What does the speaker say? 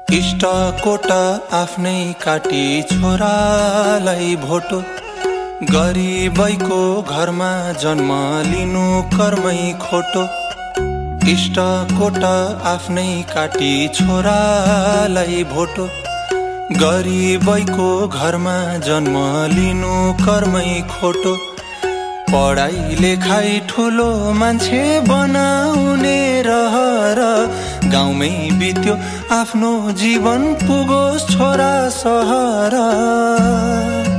इष्टकोट आफ्नै काटी छोरालाई भोटो, गरिबैको घरमा जन्म लिनु कर्मै खोटो। इष्टकोट आफ्नै काटी छोरालाई भोटो, गरिबैको घरमा जन्म लिनु कर्मै खोटो। पढाइ लेखाइ ठुलो मान्छे बनाउने रहर, गाउँमै बित्यो आफ्नो जीवन पुगोस् छोरा सहर।